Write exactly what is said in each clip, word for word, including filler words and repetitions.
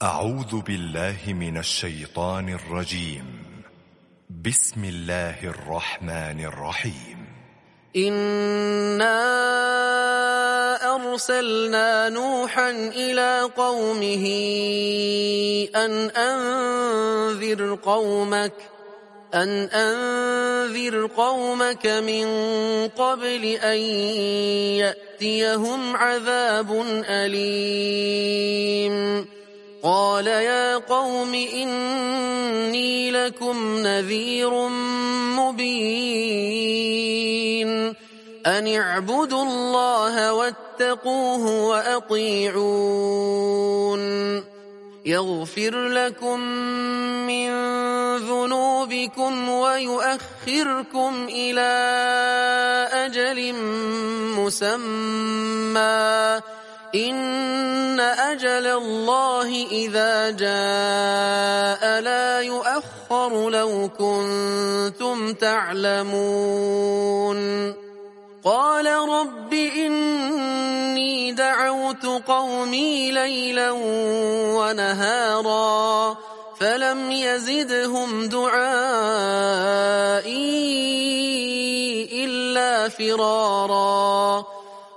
أعوذ بالله من الشيطان الرجيم. بسم الله الرحمن الرحيم. إنا أرسلنا نوحا إلى قومه أن أنذر قومك أن أنذر قومك من قبل أن يأتيهم عذاب أليم. قال يا قوم إني لكم نذير مبين أن اعبدوا الله واتقوه وأطيعون يغفر لكم من ذنوبكم ويؤخركم إلى أجل مسمى إن أجل الله إذا جاء لا يؤخر لو كنتم تعلمون. قال رب إني دعوت قومي ليلا ونهارا فلم يزدهم دعائي إلا فرارا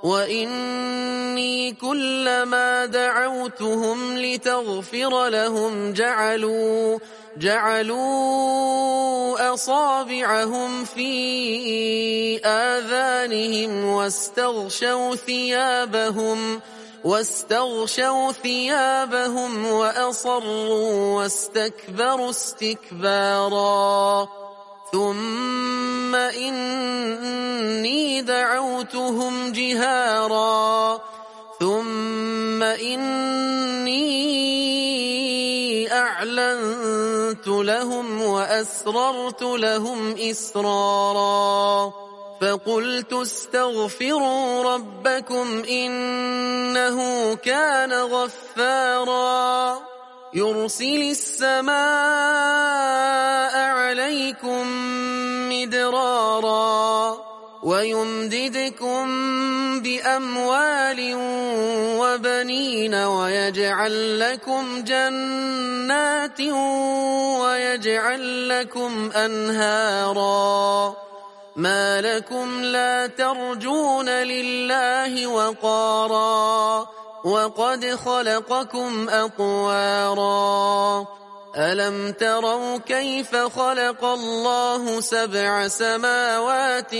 وإني كلما دعوتهم لتغفر لهم جعلوا جعلوا أصابعهم في آذانهم واستغشوا ثيابهم واستغشوا ثيابهم وأصروا واستكبروا استكبارا ثم إني دعوتهم جهارا ثم إني أعلنت لهم وأسررت لهم إسرارا فقلت استغفروا ربكم إنه كان غفارا يرسل السماء عليكم مدرارا ويمددكم بأموال وبنين ويجعل لكم جنات ويجعل لكم أنهارا ما لكم لا ترجون لله وقارا وقد خلقكم أطوارا ألم تروا كيف خلق الله سبع سماوات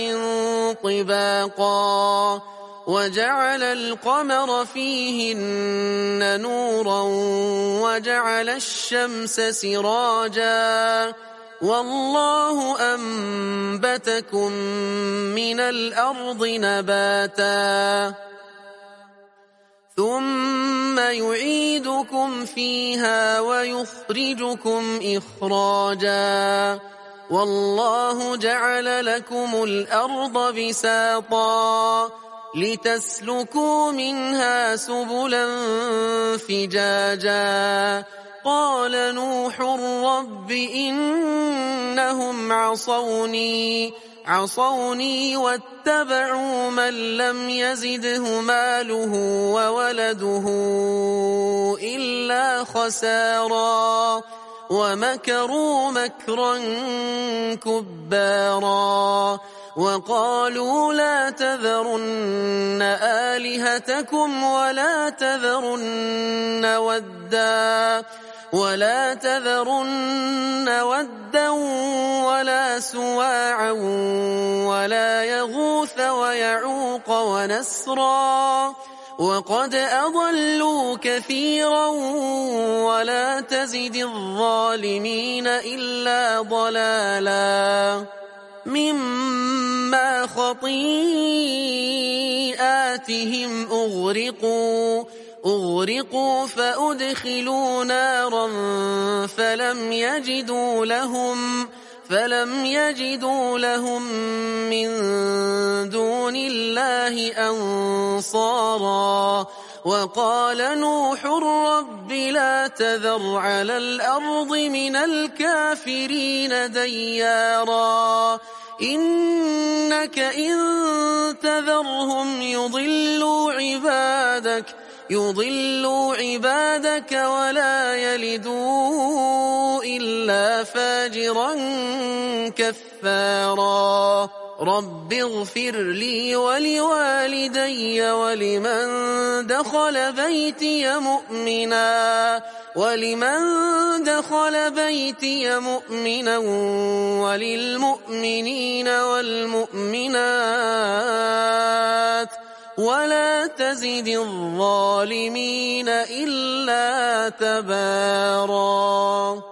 طباقا وجعل القمر فيهن نورا وجعل الشمس سراجا والله أنبتكم من الأرض نباتا ثم يعيدكم فيها ويخرجكم إخراجا والله جعل لكم الأرض بساطا لتسلكوا منها سبلا فجاجا قال نوح رب إنهم عصوني عصوني واتبعوا من لم يزده ماله وولده إلا خسارا ومكروا مكرا كبارا وقالوا لا تذرن آلهتكم ولا تذرن ودا ولا تذرن ودا ولا سواعا ولا يغوث ويعوق ونسرا وقد أضلوا كثيرا ولا تزد الظالمين إلا ضلالا مما خطيئاتهم أغرقوا أغرقوا فأدخلوا نارا فلم يجدوا لهم فلم يجدوا لهم من دون الله أنصارا وقال نوح رب لا تذر على الأرض من الكافرين ديارا إنك إن تذرهم يضلوا عبادك يضلوا عبادك ولا يلدوا إلا فاجرا كفارا رب اغفر لي ولوالدي ولمن دخل بيتي مؤمنا ولمن دخل بيتي مؤمنا وللمؤمنين والمؤمنات ولا تزد الظالمين إلا تبارا.